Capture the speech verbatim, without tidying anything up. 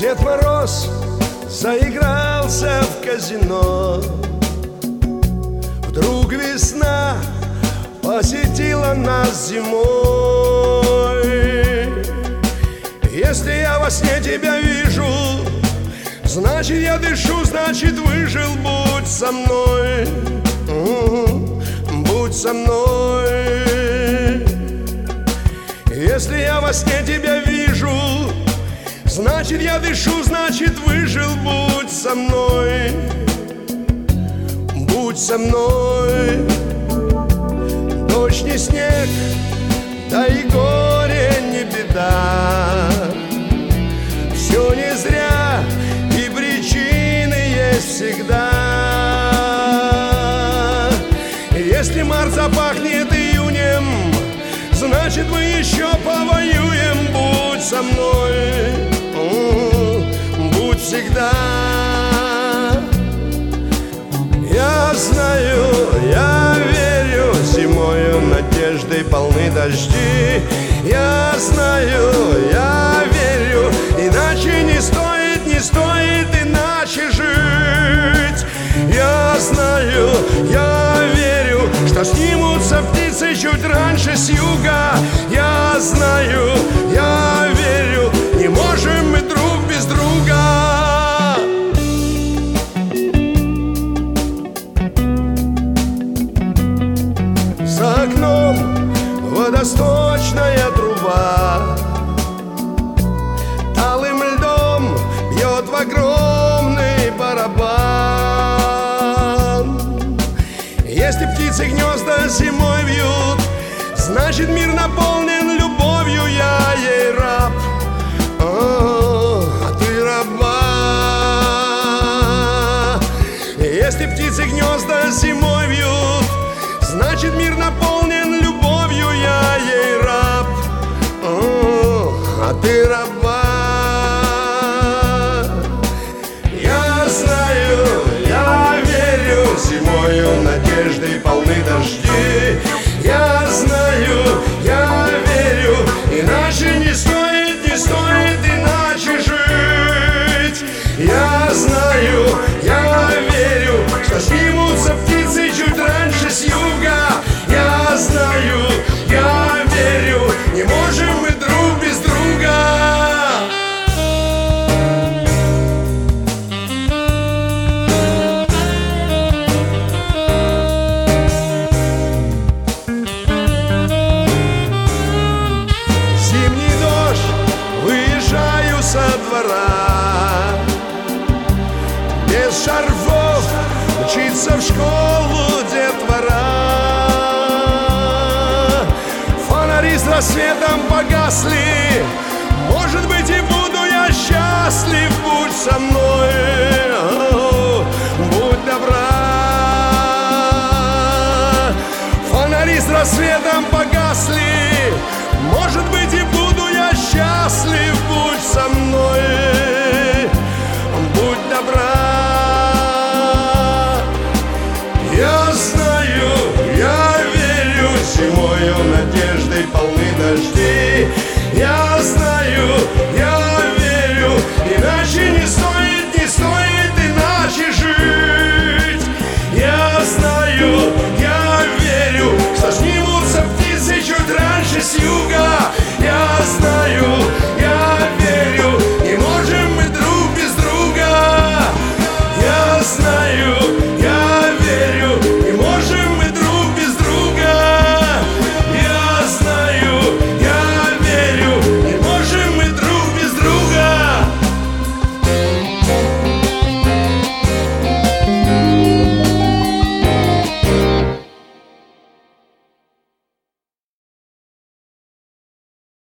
Дед Мороз заигрался в казино. Вдруг весна посетила нас зимой. Если я во сне тебя вижу, значит я дышу, значит выжил. Будь со мной, будь со мной. Если я во сне тебя вижу, значит я дышу, значит выжил. Будь со мной, будь со мной. Дождь не снег, да и горе не беда. Все не зря, и причины есть всегда. Если март запахнет июнем, значит мы еще повоюем. Будь со мной, будь всегда. Я знаю, я верю, зимою надеждой полны дожди. Я знаю, я верю, иначе не стоит, не стоит иначе жить. Я знаю, я верю, что снимутся птицы чуть раньше с юга. Я знаю, я верю, не можем мы друг без друга. За окном водосточная труба талым льдом бьет в огромный барабан. Если птицы гнезда зимой вьют, значит мир наполнен любовью. Я ей раб, а ты раба. Если птицы гнезда зимой вьют, значит мир наполнен любовью. Я ей раб, а ты раба. Я знаю, я верю, зимою надеждой полны дожди. Я знаю, я верю, иначе не стоит, не стоит иначе жить. Я знаю, я верю, что снимутся птицы чуть раньше с юга. Я знаю, я верю, не можем мы друг без друга. Зимний дождь, выезжаю со двора. Без шарфов мчится в школу детвора. Фонари с рассветом погасли, может быть и буду я счастлив. Будь со мной, будь добра. Фонари с рассветом погасли, может быть и буду я счастлив. Будь со мной, будь добра. Я знаю, я верю, зимою надеждой полны дожди. Я знаю, я верю, иначе не стоит, не стоит иначе жить. Я знаю, я верю, что снимутся птицы чуть раньше с юга. Я знаю, я верю, не можем мы друг без друга. Я знаю,